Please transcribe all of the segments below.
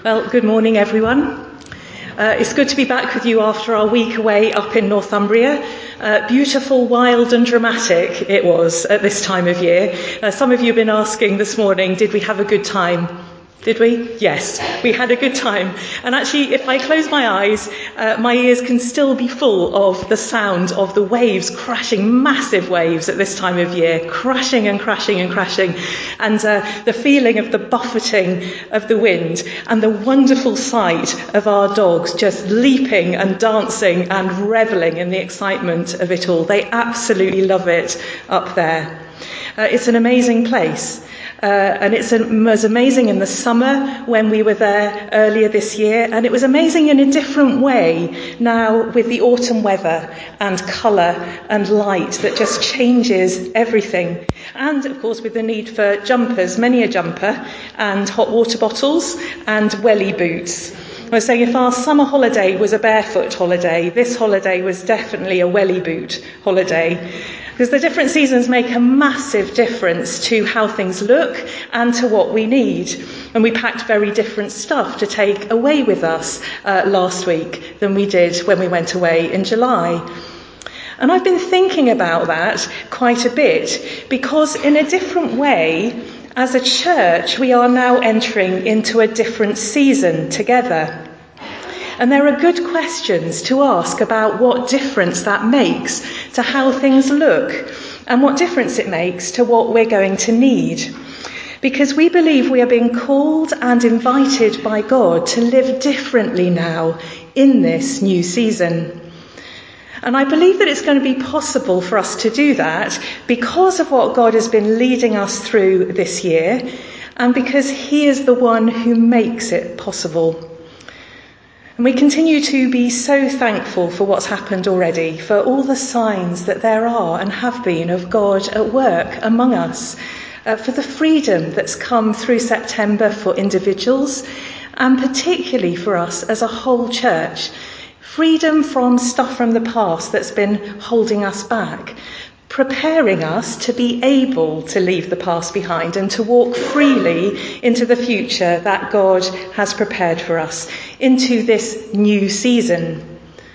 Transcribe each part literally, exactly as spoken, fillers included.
Well, good morning, everyone. Uh, it's good to be back with you after our week away up in Northumbria. Uh, beautiful, wild and dramatic it was at this time of year. Uh, some of you have been asking this morning, did we have a good time? Did we? Yes, we had a good time. And actually, if I close my eyes, uh, my ears can still be full of the sound of the waves crashing, massive waves at this time of year, crashing and crashing and crashing. And uh, the feeling of the buffeting of the wind and the wonderful sight of our dogs just leaping and dancing and revelling in the excitement of it all. They absolutely love it up there. Uh, it's an amazing place. Uh, and it's, it was amazing in the summer when we were there earlier this year, and it was amazing in a different way now with the autumn weather and colour and light that just changes everything. And of course with the need for jumpers, many a jumper, and hot water bottles and welly boots. I was saying if our summer holiday was a barefoot holiday, this holiday was definitely a welly boot holiday. Because the different seasons make a massive difference to how things look and to what we need. And we packed very different stuff to take away with us uh, last week than we did when we went away in July. And I've been thinking about that quite a bit because in a different way, as a church, we are now entering into a different season together. And there are good questions to ask about what difference that makes to how things look and what difference it makes to what we're going to need. Because we believe we are being called and invited by God to live differently now in this new season. And I believe that it's going to be possible for us to do that because of what God has been leading us through this year and because He is the one who makes it possible. And we continue to be so thankful for what's happened already, for all the signs that there are and have been of God at work among us, uh, for the freedom that's come through September for individuals and particularly for us as a whole church. Freedom from stuff from the past that's been holding us back, preparing us to be able to leave the past behind and to walk freely into the future that God has prepared for us, into this new season.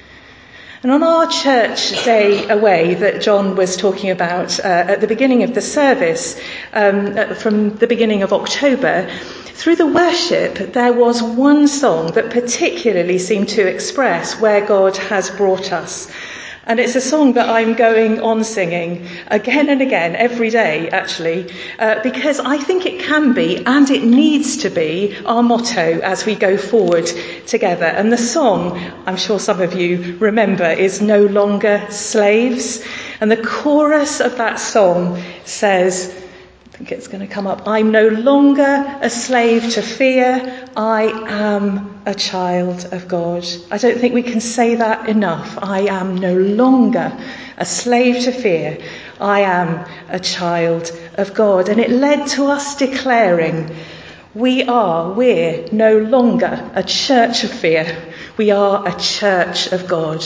And on our church day away that John was talking about uh, at the beginning of the service, um, from the beginning of October, through the worship there was one song that particularly seemed to express where God has brought us. And it's a song that I'm going on singing again and again, every day, actually, uh, because I think it can be, and it needs to be, our motto as we go forward together. And the song, I'm sure some of you remember, is No Longer Slaves. And the chorus of that song says, I think it's going to come up, I'm no longer a slave to fear, I am a child of God. I don't think we can say that enough. I am no longer a slave to fear, I am a child of God. And it led to us declaring, we are, we're no longer a church of fear, we are a church of God.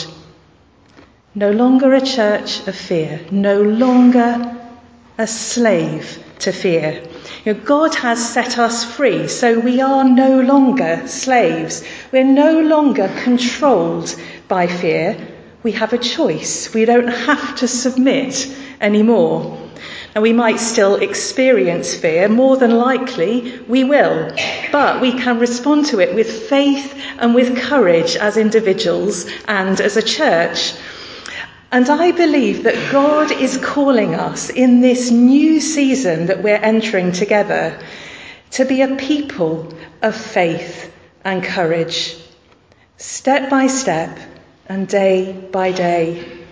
No longer a church of fear, no longer a slave to fear. You know, God has set us free, so we are no longer slaves. We're no longer controlled by fear. We have a choice. We don't have to submit anymore. Now, we might still experience fear, more than likely we will, but we can respond to it with faith and with courage as individuals and as a church. And I believe that God is calling us in this new season that we're entering together to be a people of faith and courage, step by step and day by day.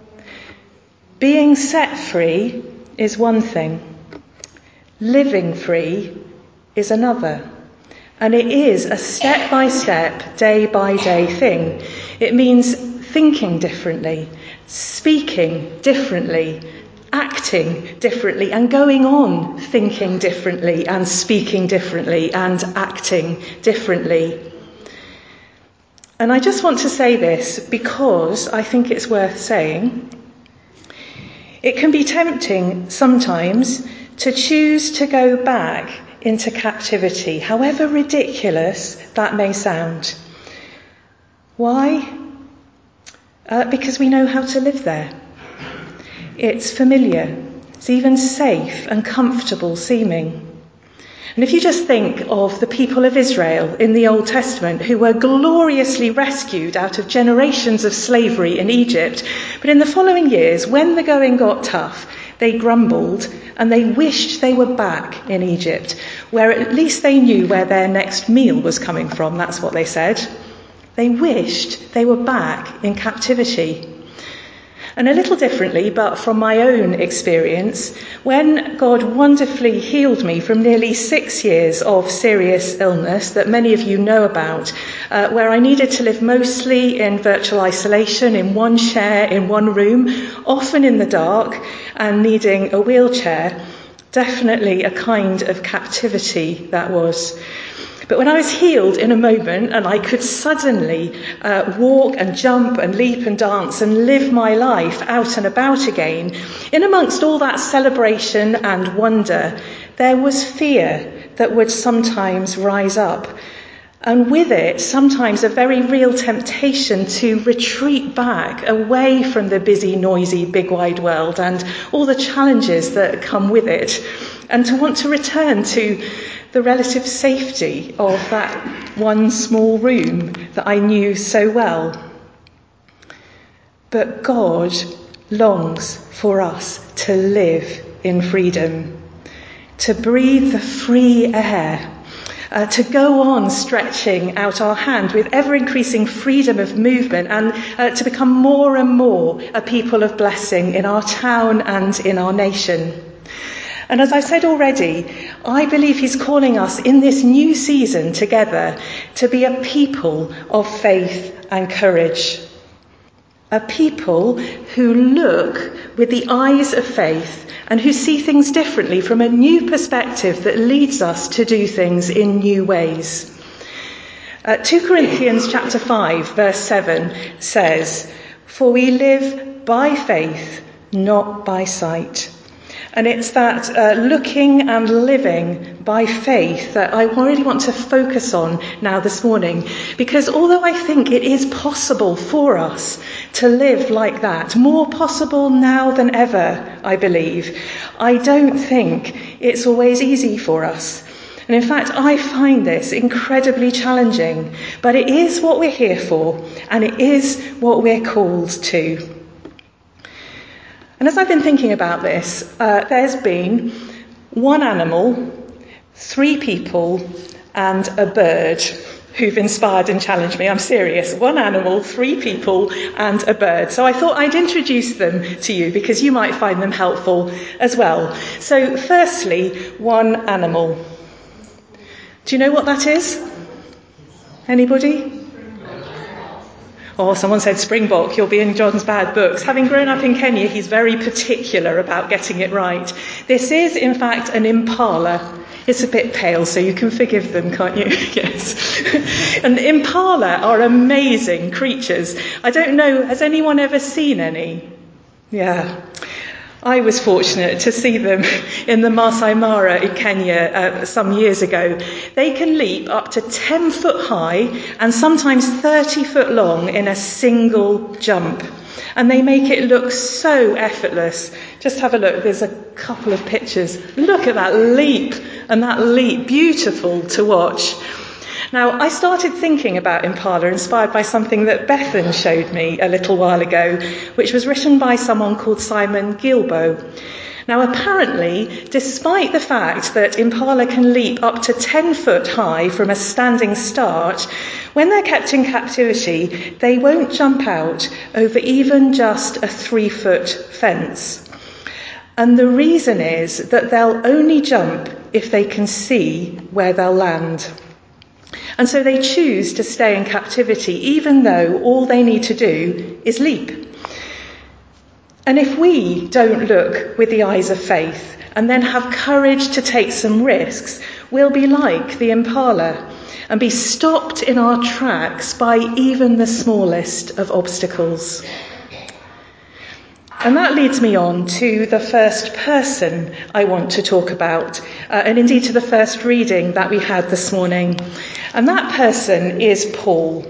Being set free is one thing. Living free is another. And it is a step by step, day by day thing. It means thinking differently, speaking differently, acting differently, and going on thinking differently and speaking differently and acting differently. And I just want to say this because I think it's worth saying. It can be tempting sometimes to choose to go back into captivity, however ridiculous that may sound. Why? Uh, because we know how to live there. It's familiar. It's even safe and comfortable seeming. And if you just think of the people of Israel in the Old Testament who were gloriously rescued out of generations of slavery in Egypt, but in the following years, when the going got tough, they grumbled and they wished they were back in Egypt, where at least they knew where their next meal was coming from. That's what they said. They wished they were back in captivity. And a little differently, but from my own experience, when God wonderfully healed me from nearly six years of serious illness that many of you know about, uh, where I needed to live mostly in virtual isolation, in one chair, in one room, often in the dark, and needing a wheelchair, definitely a kind of captivity that was. But when I was healed in a moment and I could suddenly uh, walk and jump and leap and dance and live my life out and about again, in amongst all that celebration and wonder, there was fear that would sometimes rise up. And with it, sometimes a very real temptation to retreat back away from the busy, noisy, big wide world and all the challenges that come with it, and to want to return to the relative safety of that one small room that I knew so well. But God longs for us to live in freedom, to breathe the free air, uh, to go on stretching out our hand with ever-increasing freedom of movement, and uh, to become more and more a people of blessing in our town and in our nation. And as I said already, I believe he's calling us in this new season together to be a people of faith and courage. A people who look with the eyes of faith and who see things differently from a new perspective that leads us to do things in new ways. Uh, Second Corinthians chapter five, verse seven says, "For we live by faith, not by sight." And it's that uh, looking and living by faith that I really want to focus on now this morning. Because although I think it is possible for us to live like that, more possible now than ever, I believe, I don't think it's always easy for us. And in fact, I find this incredibly challenging. But it is what we're here for, and it is what we're called to. And as I've been thinking about this, uh, there's been one animal, three people, and a bird who've inspired and challenged me. I'm serious. One animal, three people, and a bird. So I thought I'd introduce them to you because you might find them helpful as well. So firstly, one animal. Do you know what that is? Anybody? Oh, someone said springbok. You'll be in John's bad books. Having grown up in Kenya, he's very particular about getting it right. This is, in fact, an impala. It's a bit pale, so you can forgive them, can't you? Yes. And impala are amazing creatures. I don't know, has anyone ever seen any? Yeah. I was fortunate to see them in the Masai Mara in Kenya uh, some years ago. They can leap up to ten foot high and sometimes thirty foot long in a single jump. And they make it look so effortless. Just have a look. There's a couple of pictures. Look at that leap. And that leap, beautiful to watch. Now, I started thinking about impala inspired by something that Bethan showed me a little while ago, which was written by someone called Simon Gilbo. Now, apparently, despite the fact that impala can leap up to ten foot high from a standing start, when they're kept in captivity, they won't jump out over even just a three foot fence. And the reason is that they'll only jump if they can see where they'll land. And so they choose to stay in captivity, even though all they need to do is leap. And if we don't look with the eyes of faith and then have courage to take some risks, we'll be like the impala and be stopped in our tracks by even the smallest of obstacles. And that leads me on to the first person I want to talk about, uh, and indeed to the first reading that we had this morning. And that person is Paul.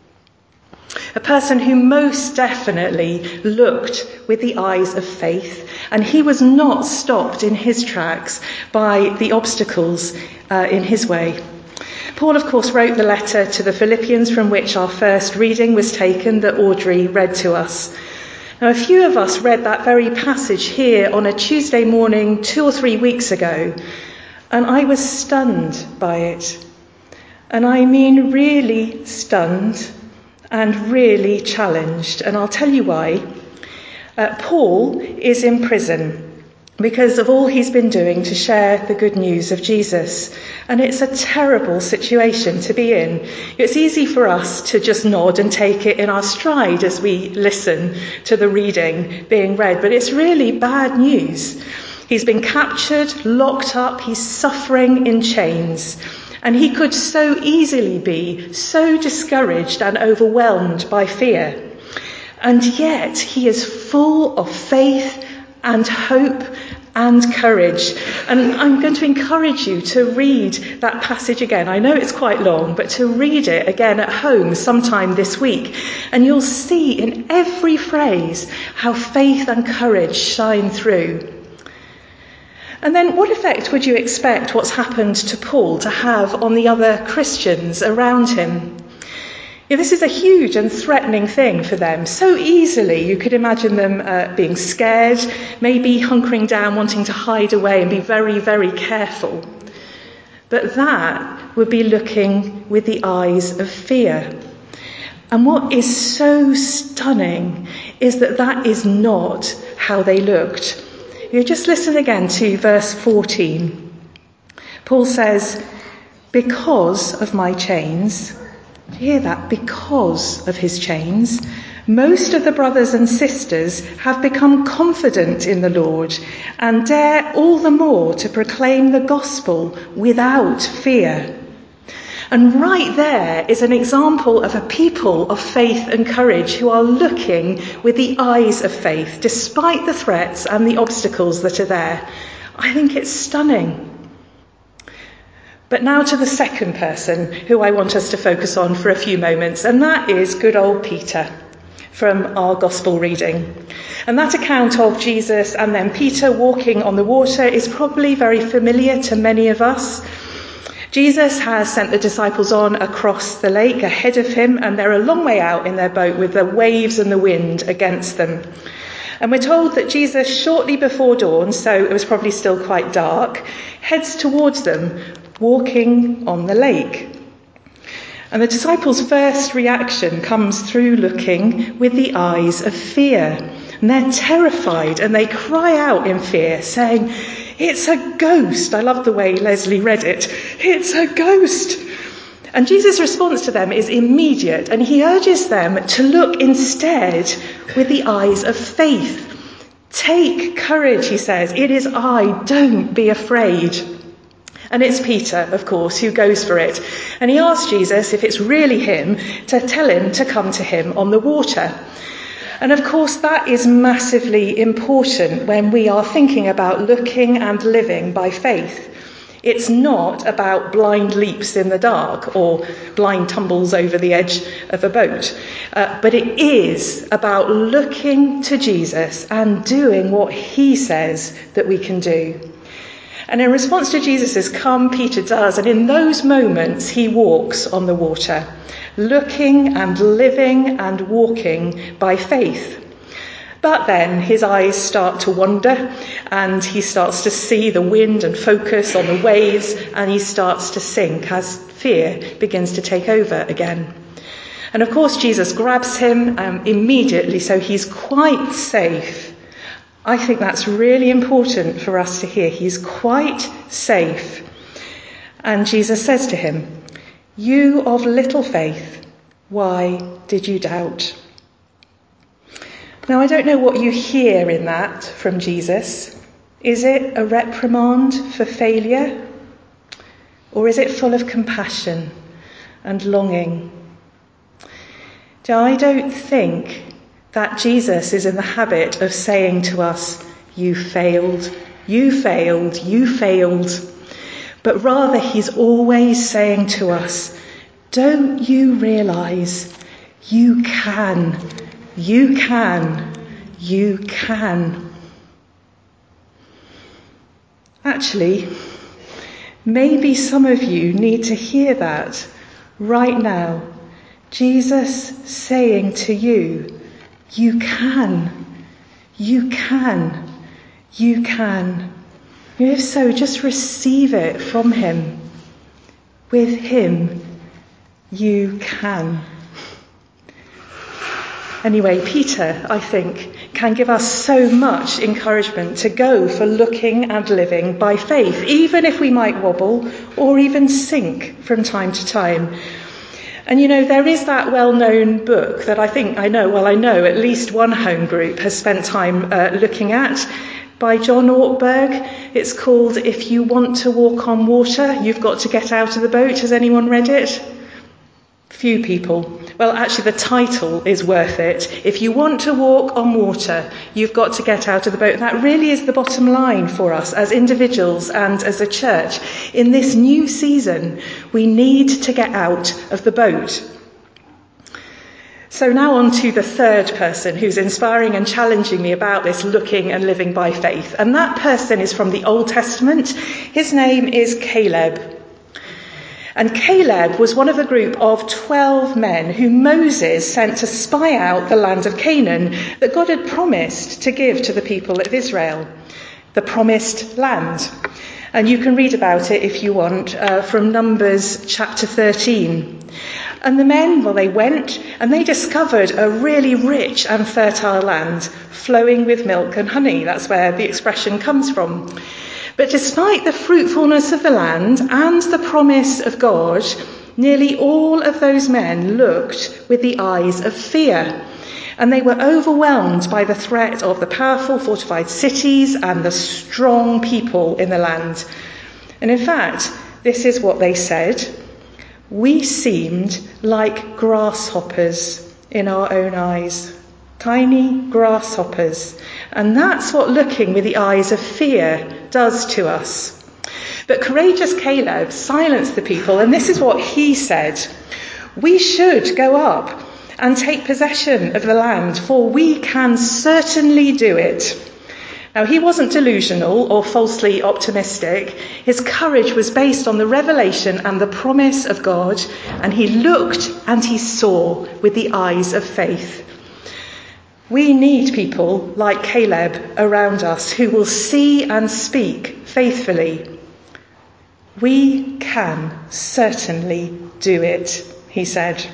A person who most definitely looked with the eyes of faith, and he was not stopped in his tracks by the obstacles uh, in his way. Paul, of course, wrote the letter to the Philippians from which our first reading was taken that Audrey read to us. Now, a few of us read that very passage here on a Tuesday morning two or three weeks ago, and I was stunned by it. And I mean really stunned and really challenged, and I'll tell you why. Uh, Paul is in prison because of all he's been doing to share the good news of Jesus. And it's a terrible situation to be in. It's easy for us to just nod and take it in our stride as we listen to the reading being read, but it's really bad news. He's been captured, locked up, he's suffering in chains. And he could so easily be so discouraged and overwhelmed by fear. And yet he is full of faith and hope and courage. And I'm going to encourage you to read that passage again. I know it's quite long, but to read it again at home sometime this week. And you'll see in every phrase how faith and courage shine through. And then what effect would you expect what's happened to Paul to have on the other Christians around him? Yeah, this is a huge and threatening thing for them. So easily you could imagine them uh, being scared, maybe hunkering down, wanting to hide away and be very, very careful. But that would be looking with the eyes of fear. And what is so stunning is that that is not how they looked. You just listen again to verse fourteen. Paul says, because of my chains, do you hear that? Because of his chains, most of the brothers and sisters have become confident in the Lord and dare all the more to proclaim the gospel without fear. And right there is an example of a people of faith and courage who are looking with the eyes of faith, despite the threats and the obstacles that are there. I think it's stunning. But now to the second person who I want us to focus on for a few moments, and that is good old Peter from our gospel reading. And that account of Jesus and then Peter walking on the water is probably very familiar to many of us. Jesus has sent the disciples on across the lake ahead of him, and they're a long way out in their boat with the waves and the wind against them. And we're told that Jesus, shortly before dawn, so it was probably still quite dark, heads towards them, walking on the lake. And the disciples' first reaction comes through looking with the eyes of fear. And they're terrified and they cry out in fear, saying, "It's a ghost." I love the way Leslie read it. "It's a ghost." And Jesus' response to them is immediate, and he urges them to look instead with the eyes of faith. "Take courage," he says. "It is I. Don't be afraid." And it's Peter, of course, who goes for it. And he asks Jesus, if it's really him, to tell him to come to him on the water. And of course, that is massively important when we are thinking about looking and living by faith. It's not about blind leaps in the dark or blind tumbles over the edge of a boat, uh, but it is about looking to Jesus and doing what he says that we can do. And in response to Jesus' come, Peter does, and in those moments he walks on the water, looking and living and walking by faith. But then his eyes start to wander, and he starts to see the wind and focus on the waves, and he starts to sink as fear begins to take over again. And of course Jesus grabs him um, immediately, so he's quite safe. I think that's really important for us to hear. He's quite safe. And Jesus says to him, "You of little faith, why did you doubt?" Now, I don't know what you hear in that from Jesus. Is it a reprimand for failure? Or is it full of compassion and longing? I don't think that Jesus is in the habit of saying to us, you failed, you failed, you failed. But rather he's always saying to us, don't you realise you can, you can, you can. Actually, maybe some of you need to hear that right now. Jesus saying to you, you can, you can, you can. If so, just receive it from him. With him, you can. Anyway, Peter, I think, can give us so much encouragement to go for looking and living by faith, even if we might wobble or even sink from time to time. And you know, there is that well-known book that I think I know, well, I know at least one home group has spent time uh, looking at, by John Ortberg. It's called If You Want to Walk on Water, You've Got to Get Out of the Boat. Has anyone read it? Few people. Well, actually, the title is worth it. If you want to walk on water, you've got to get out of the boat. That really is the bottom line for us as individuals and as a church. In this new season, we need to get out of the boat. So now on to the third person who's inspiring and challenging me about this looking and living by faith. And that person is from the Old Testament. His name is Caleb. And Caleb was one of a group of twelve men who Moses sent to spy out the land of Canaan that God had promised to give to the people of Israel, the promised land. And you can read about it if you want uh, from Numbers chapter thirteen. And the men, well, they went and they discovered a really rich and fertile land flowing with milk and honey. That's where the expression comes from. But despite the fruitfulness of the land and the promise of God, nearly all of those men looked with the eyes of fear. And they were overwhelmed by the threat of the powerful fortified cities and the strong people in the land. And in fact, this is what they said. We seemed like grasshoppers in our own eyes. Tiny grasshoppers. And that's what looking with the eyes of fear does to us. But courageous Caleb silenced the people, and this is what he said. We should go up and take possession of the land, for we can certainly do it. Now, he wasn't delusional or falsely optimistic. His courage was based on the revelation and the promise of God, and he looked and he saw with the eyes of faith. We need people like Caleb around us who will see and speak faithfully. We can certainly do it, he said.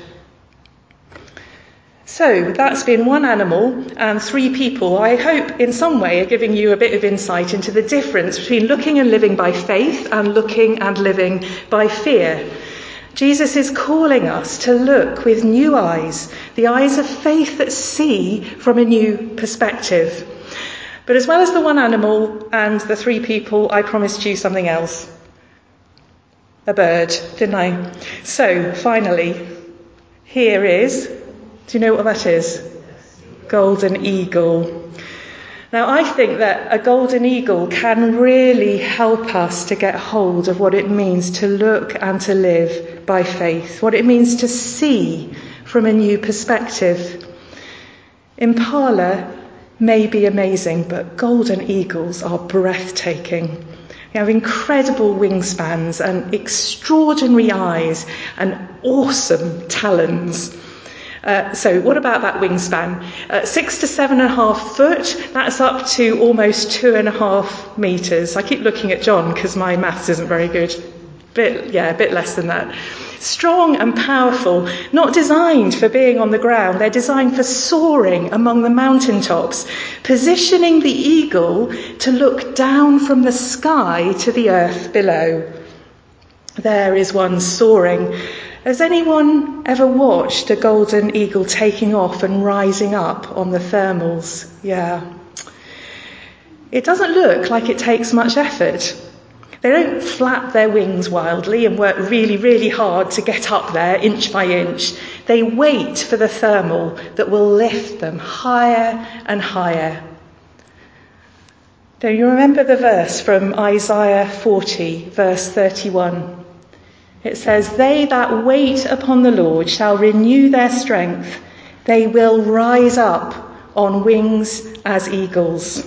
So that's been one animal and three people. I hope in some way are giving you a bit of insight into the difference between looking and living by faith and looking and living by fear. Jesus is calling us to look with new eyes, the eyes of faith that see from a new perspective. But as well as the one animal and the three people, I promised you something else. A bird, didn't I? So, finally, here is, do you know what that is? Golden eagle. Now, I think that a golden eagle can really help us to get hold of what it means to look and to live by faith, what it means to see from a new perspective. Impala may be amazing, but golden eagles are breathtaking. They have incredible wingspans and extraordinary eyes and awesome talons. Uh, so what about that wingspan? Uh, six to seven and a half foot, that's up to almost two and a half metres. I keep looking at John because my maths isn't very good. Bit, yeah, a bit less than that. Strong and powerful, not designed for being on the ground. They're designed for soaring among the mountaintops, positioning the eagle to look down from the sky to the earth below. There is one soaring. Has anyone ever watched a golden eagle taking off and rising up on the thermals? Yeah. It doesn't look like it takes much effort. They don't flap their wings wildly and work really, really hard to get up there inch by inch. They wait for the thermal that will lift them higher and higher. Do you remember the verse from Isaiah forty, verse thirty-one? It says, "They that wait upon the Lord shall renew their strength. They will rise up on wings as eagles."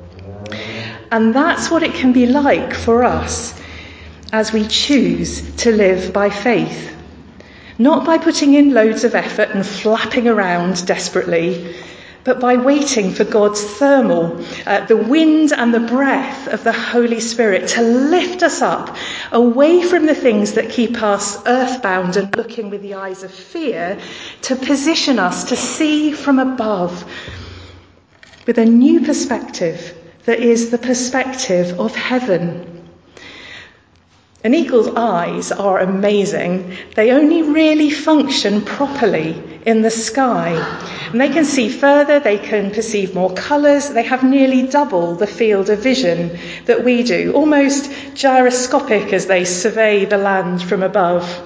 And that's what it can be like for us as we choose to live by faith. Not by putting in loads of effort and flapping around desperately, but by waiting for God's thermal, uh, the wind and the breath of the Holy Spirit to lift us up away from the things that keep us earthbound and looking with the eyes of fear, to position us to see from above with a new perspective that is the perspective of heaven. An eagle's eyes are amazing. They only really function properly in the sky. And they can see further, they can perceive more colours, they have nearly double the field of vision that we do, almost gyroscopic as they survey the land from above.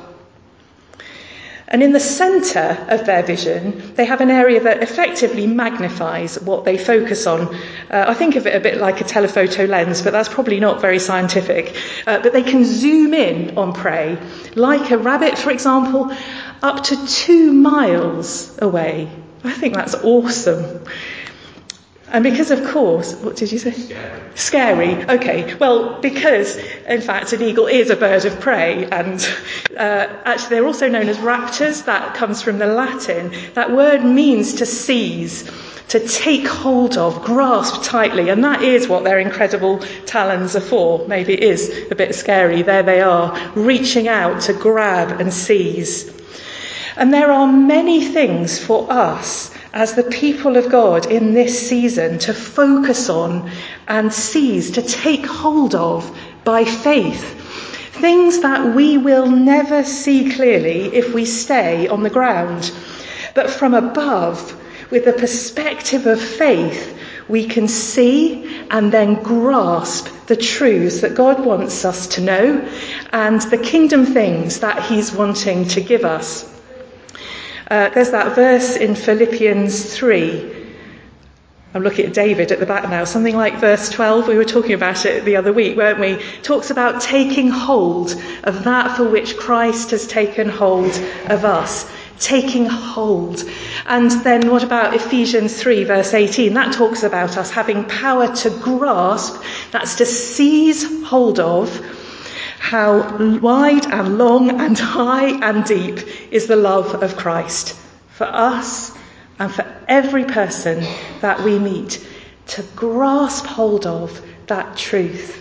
And in the centre of their vision, they have an area that effectively magnifies what they focus on. Uh, I think of it a bit like a telephoto lens, but that's probably not very scientific. Uh, but they can zoom in on prey, like a rabbit, for example, up to two miles away. I think that's awesome. And because, of course, what did you say? Scary. Scary. Okay. Well, because, in fact, an eagle is a bird of prey. And uh, actually, they're also known as raptors. That comes from the Latin. That word means to seize, to take hold of, grasp tightly. And that is what their incredible talons are for. Maybe it is a bit scary. There they are, reaching out to grab and seize. And there are many things for us as the people of God in this season to focus on and seize, to take hold of by faith. Things that we will never see clearly if we stay on the ground. But from above, with the perspective of faith, we can see and then grasp the truths that God wants us to know and the kingdom things that he's wanting to give us. Uh, there's that verse in Philippians three. I'm looking at David at the back now. Something like verse twelve. We were talking about it the other week, weren't we? Talks about taking hold of that for which Christ has taken hold of us. Taking hold. And then what about Ephesians three, verse eighteen? That talks about us having power to grasp. That's to seize hold of. How wide and long and high and deep is the love of Christ for us and for every person that we meet, to grasp hold of that truth.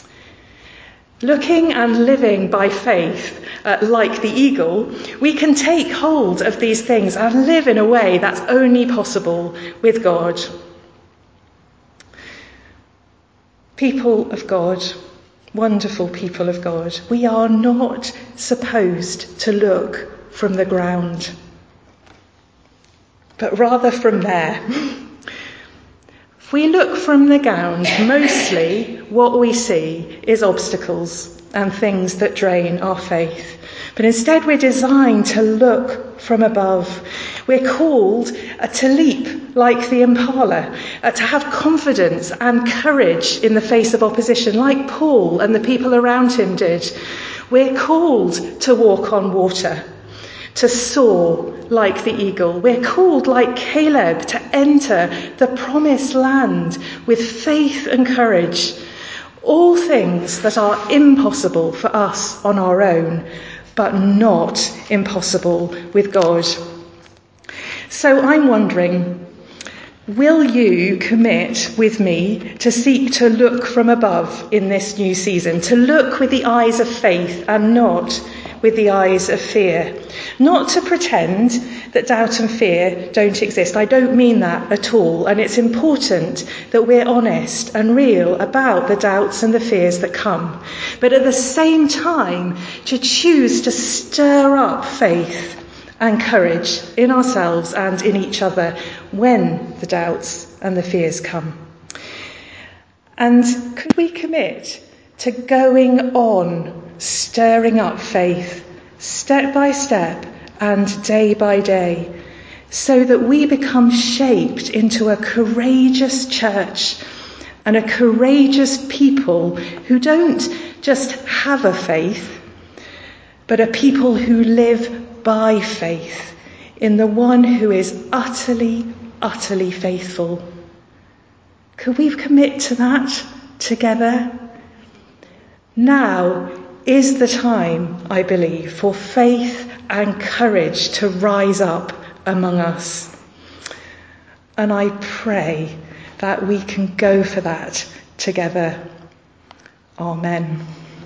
Looking and living by faith, uh, like the eagle, we can take hold of these things and live in a way that's only possible with God. People of God, wonderful people of God, we are not supposed to look from the ground, but rather from there. If we look from the ground, mostly what we see is obstacles and things that drain our faith. But instead we're designed to look from above. We're called uh, to leap like the impala, uh, to have confidence and courage in the face of opposition, like Paul and the people around him did. We're called to walk on water, to soar like the eagle. We're called, like Caleb, to enter the promised land with faith and courage. All things that are impossible for us on our own, but not impossible with God. So I'm wondering, will you commit with me to seek to look from above in this new season, to look with the eyes of faith and not with the eyes of fear? Not to pretend that doubt and fear don't exist. I don't mean that at all. And it's important that we're honest and real about the doubts and the fears that come. But at the same time, to choose to stir up faith and courage in ourselves and in each other when the doubts and the fears come. And could we commit to going on, stirring up faith, step by step and day by day, so that we become shaped into a courageous church and a courageous people who don't just have a faith, but a people who live by faith in the one who is utterly, utterly faithful. Could we commit to that together? Now is the time, I believe, for faith and courage to rise up among us. And I pray that we can go for that together. Amen.